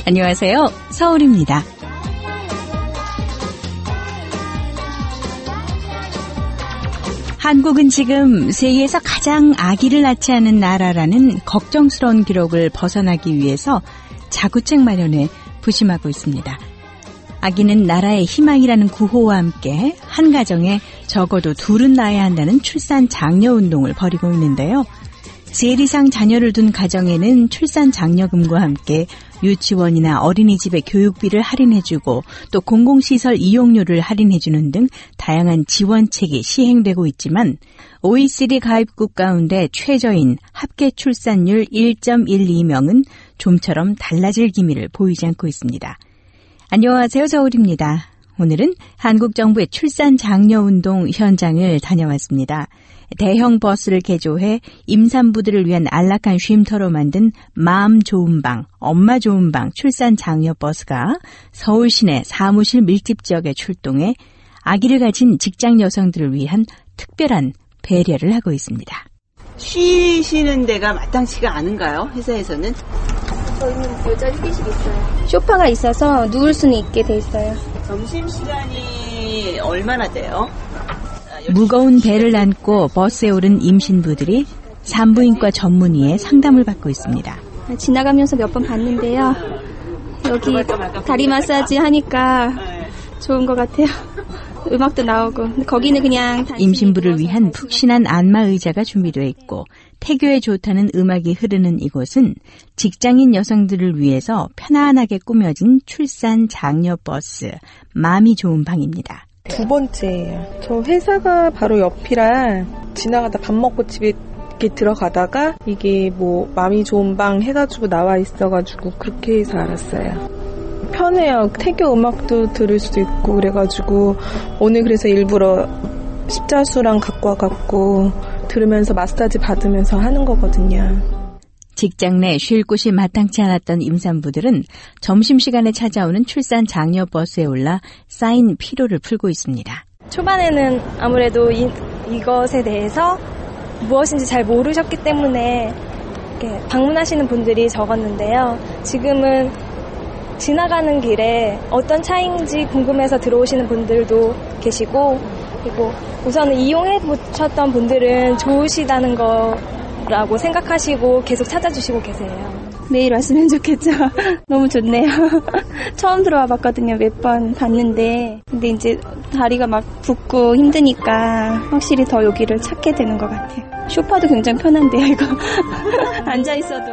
안녕하세요. 서울입니다. 한국은 지금 세계에서 가장 아기를 낳지 않은 나라라는 걱정스러운 기록을 벗어나기 위해서 자구책 마련에 부심하고 있습니다. 아기는 나라의 희망이라는 구호와 함께 한 가정에 적어도 둘은 낳아야 한다는 출산 장려 운동을 벌이고 있는데요. 셋 이상 자녀를 둔 가정에는 출산 장려금과 함께 유치원이나 어린이집의 교육비를 할인해주고 또 공공시설 이용료를 할인해주는 등 다양한 지원책이 시행되고 있지만 OECD 가입국 가운데 최저인 합계 출산율 1.12명은 좀처럼 달라질 기미를 보이지 않고 있습니다. 안녕하세요. 서울입니다. 오늘은 한국 정부의 출산 장려 운동 현장을 다녀왔습니다. 대형 버스를 개조해 임산부들을 위한 안락한 쉼터로 만든 마음 좋은 방, 엄마 좋은 방 출산 장려 버스가 서울 시내 사무실 밀집 지역에 출동해 아기를 가진 직장 여성들을 위한 특별한 배려를 하고 있습니다. 쉬시는 데가 마땅치가 않은가요? 회사에서는? 저희는 여자 휴게실 있어요. 소파가 있어서 누울 수는 있게 돼 있어요. 점심시간이 얼마나 돼요? 무거운 배를 안고 버스에 오른 임신부들이 산부인과 전문의의 상담을 받고 있습니다. 지나가면서 몇 번 봤는데요. 여기 다리 마사지 하니까 좋은 것 같아요. 음악도 나오고. 근데 거기는 그냥 임신부를 위한 푹신한 안마 의자가 준비되어 있고 태교에 좋다는 음악이 흐르는 이곳은 직장인 여성들을 위해서 편안하게 꾸며진 출산 장려 버스 마음이 좋은 방입니다. 두 번째예요. 저 회사가 바로 옆이라 지나가다 밥 먹고 집에 이렇게 들어가다가 이게 뭐 마음이 좋은 방 해가지고 나와 있어가지고 그렇게 해서 알았어요. 편해요. 태교 음악도 들을 수도 있고 그래가지고 오늘 그래서 일부러 십자수랑 갖고 와갖고 들으면서 마사지 받으면서 하는 거거든요. 직장 내 쉴 곳이 마땅치 않았던 임산부들은 점심시간에 찾아오는 출산 장려 버스에 올라 쌓인 피로를 풀고 있습니다. 초반에는 아무래도 이것에 대해서 무엇인지 잘 모르셨기 때문에 이렇게 방문하시는 분들이 적었는데요. 지금은 지나가는 길에 어떤 차인지 궁금해서 들어오시는 분들도 계시고 그리고 우선은 이용해 보셨던 분들은 좋으시다는 거라고 생각하시고 계속 찾아주시고 계세요. 매일 왔으면 좋겠죠. 너무 좋네요. 처음 들어와 봤거든요. 몇 번 봤는데 근데 이제 다리가 막 붓고 힘드니까 확실히 더 여기를 찾게 되는 것 같아요. 소파도 굉장히 편한데요. 이거 앉아있어도.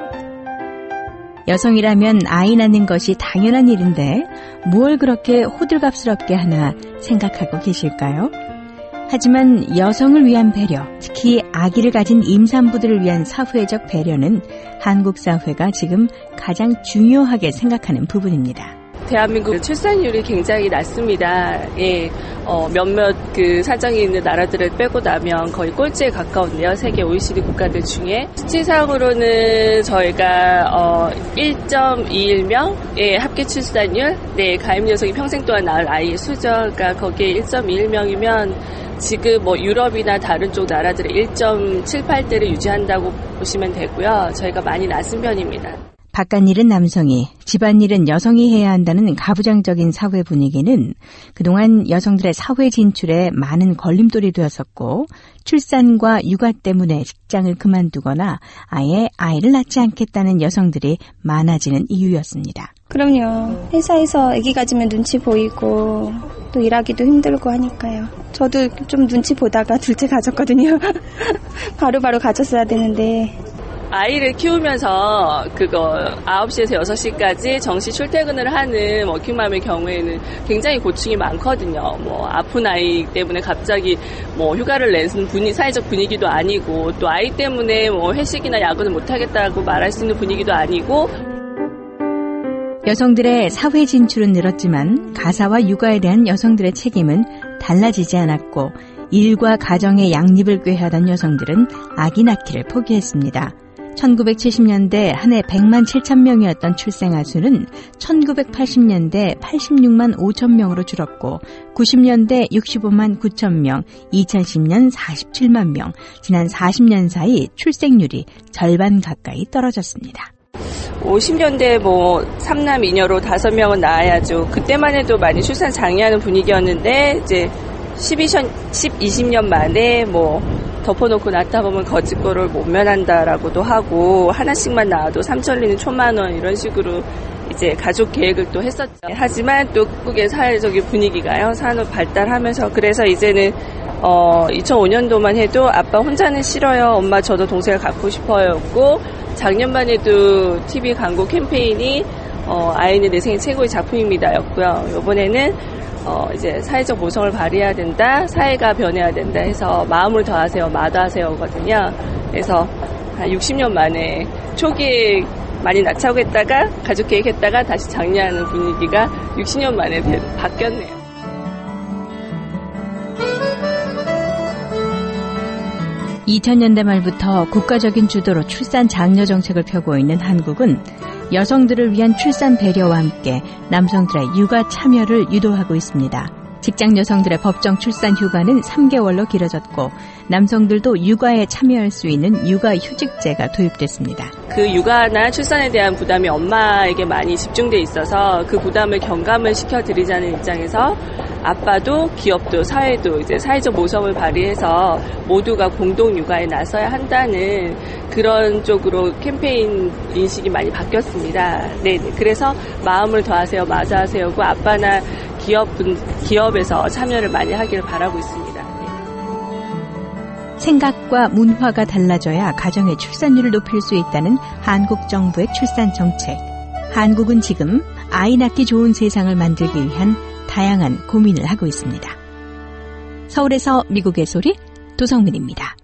여성이라면 아이 낳는 것이 당연한 일인데 뭘 그렇게 호들갑스럽게 하나 생각하고 계실까요? 하지만 여성을 위한 배려, 특히 아기를 가진 임산부들을 위한 사회적 배려는 한국 사회가 지금 가장 중요하게 생각하는 부분입니다. 대한민국 출산율이 굉장히 낮습니다. 예, 몇몇 그 사정이 있는 나라들을 빼고 나면 거의 꼴찌에 가까운데요. 세계 OECD 국가들 중에 수치상으로는 저희가 1.21명 합계 출산율, 가임 여성이 평생 동안 낳을 아이의 수죠. 그러니까 거기에 1.21명이면 지금 뭐 유럽이나 다른 쪽 나라들의 1.78대를 유지한다고 보시면 되고요. 저희가 많이 낮은 편입니다. 바깥일은 남성이, 집안일은 여성이 해야 한다는 가부장적인 사회 분위기는 그동안 여성들의 사회 진출에 많은 걸림돌이 되었었고 출산과 육아 때문에 직장을 그만두거나 아예 아이를 낳지 않겠다는 여성들이 많아지는 이유였습니다. 그럼요. 회사에서 아기 가지면 눈치 보이고 또 일하기도 힘들고 하니까요. 저도 좀 눈치 보다가 둘째 가졌거든요. 바로바로 가졌어야 되는데 아이를 키우면서 그거 9시에서 6시까지 정시 출퇴근을 하는 워킹맘의 경우에는 굉장히 고충이 많거든요. 뭐 아픈 아이 때문에 갑자기 뭐 휴가를 내는 사회적 분위기도 아니고 또 아이 때문에 뭐 회식이나 야근을 못 하겠다고 말할 수 있는 분위기도 아니고. 여성들의 사회 진출은 늘었지만 가사와 육아에 대한 여성들의 책임은 달라지지 않았고 일과 가정의 양립을 꾀하던 여성들은 아기 낳기를 포기했습니다. 1970년대 한 해 100만 7천 명이었던 출생아 수는 1980년대 86만 5천 명으로 줄었고 90년대 65만 9천 명, 2010년 47만 명, 지난 40년 사이 출생률이 절반 가까이 떨어졌습니다. 50년대 뭐 3남 2녀로 5명은 낳아야죠. 그때만 해도 많이 출산 장려하는 분위기였는데 이제 20년 만에 뭐 덮어놓고 낳다 보면 거짓골을 못 면한다라고도 하고 하나씩만 낳아도 삼천리는 천만원 이런 식으로 이제 가족 계획을 또 했었죠. 하지만 또 한국의 사회적인 분위기가요. 산업 발달하면서 그래서 이제는 2005년도만 해도 아빠 혼자는 싫어요. 엄마 저도 동생을 갖고 싶어요였고 작년만 해도 TV 광고 캠페인이 아이는 내 생애 최고의 작품입니다였고요. 이번에는 이제 사회적 모성을 발휘해야 된다, 사회가 변해야 된다 해서 마음을 더하세요, 마다하세요거든요. 그래서 한 60년 만에 초기에 많이 낳자고 했다가 가족 계획했다가 다시 장려하는 분위기가 60년 만에 바뀌었네요. 2000년대 말부터 국가적인 주도로 출산 장려 정책을 펴고 있는 한국은 여성들을 위한 출산 배려와 함께 남성들의 육아 참여를 유도하고 있습니다. 직장 여성들의 법정 출산 휴가는 3개월로 길어졌고 남성들도 육아에 참여할 수 있는 육아휴직제가 도입됐습니다. 그 육아나 출산에 대한 부담이 엄마에게 많이 집중돼 있어서 그 부담을 경감을 시켜드리자는 입장에서 아빠도 기업도 사회도 이제 사회적 모성을 발휘해서 모두가 공동 육아에 나서야 한다는 그런 쪽으로 캠페인 인식이 많이 바뀌었습니다. 네, 그래서 마음을 더하세요, 마다하세요고 아빠나 기업에서 참여를 많이 하기를 바라고 있습니다. 네. 생각과 문화가 달라져야 가정의 출산율을 높일 수 있다는 한국 정부의 출산 정책. 한국은 지금 아이 낳기 좋은 세상을 만들기 위한 다양한 고민을 하고 있습니다. 서울에서 미국의 소리 도성민입니다.